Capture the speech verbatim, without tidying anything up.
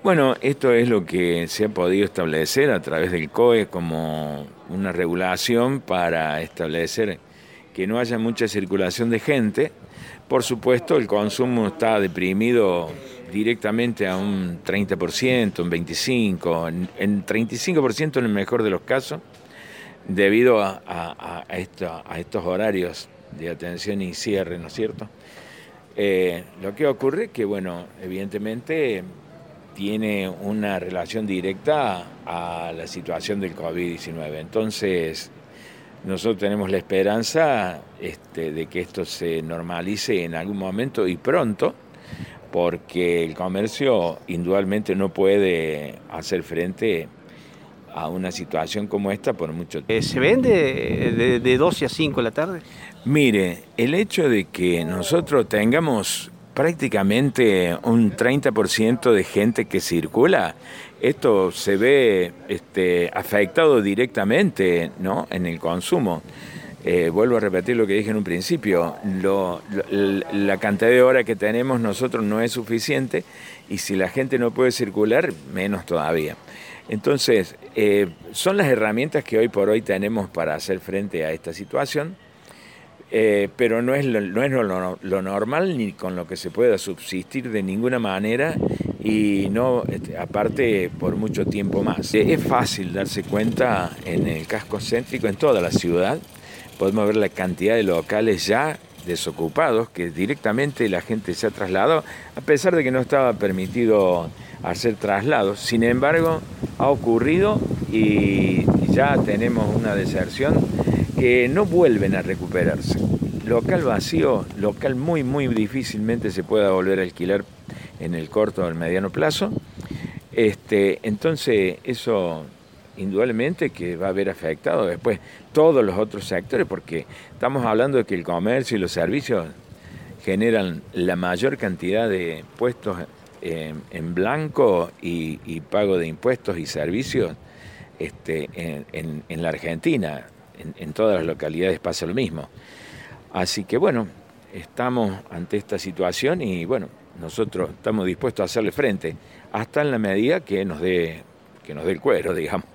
Bueno, esto es lo que se ha podido establecer a través del C O E como una regulación para establecer que no haya mucha circulación de gente. Por supuesto, el consumo está deprimido directamente a un treinta por ciento, un veinticinco por ciento, en, en treinta y cinco por ciento en el mejor de los casos, debido a, a, a, esto, a estos horarios de atención y cierre, ¿no es cierto? Eh, lo que ocurre es que, bueno, evidentemente tiene una relación directa a la situación del COVID diecinueve. Entonces, nosotros tenemos la esperanza este, de que esto se normalice en algún momento y pronto, porque el comercio indudablemente no puede hacer frente a una situación como esta por mucho tiempo. ¿Se vende de, de doce a cinco de la tarde? Mire, el hecho de que nosotros tengamos prácticamente un treinta por ciento de gente que circula, esto se ve este, afectado directamente, ¿no?, en el consumo. Eh, vuelvo a repetir lo que dije en un principio, lo, lo, la cantidad de horas que tenemos nosotros no es suficiente y si la gente no puede circular, menos todavía. Entonces, eh, son las herramientas que hoy por hoy tenemos para hacer frente a esta situación. Eh, pero no es, lo, no es lo, lo normal ni con lo que se pueda subsistir de ninguna manera y no, este, aparte, por mucho tiempo más. Eh, es fácil darse cuenta en el casco céntrico, en toda la ciudad, podemos ver la cantidad de locales ya desocupados, que directamente la gente se ha trasladado, a pesar de que no estaba permitido hacer traslados. Sin embargo, ha ocurrido y ya tenemos una deserción que no vuelven a recuperarse. Local vacío, local muy, muy difícilmente se pueda volver a alquilar en el corto o el mediano plazo. Este, entonces, eso indudablemente que va a haber afectado después todos los otros sectores, porque estamos hablando de que el comercio y los servicios generan la mayor cantidad de puestos en, en blanco y, y pago de impuestos y servicios este, en, en, en la Argentina. En, en todas las localidades pasa lo mismo. Así que bueno, estamos ante esta situación y bueno, nosotros estamos dispuestos a hacerle frente hasta en la medida que nos dé, que nos dé el cuero, digamos.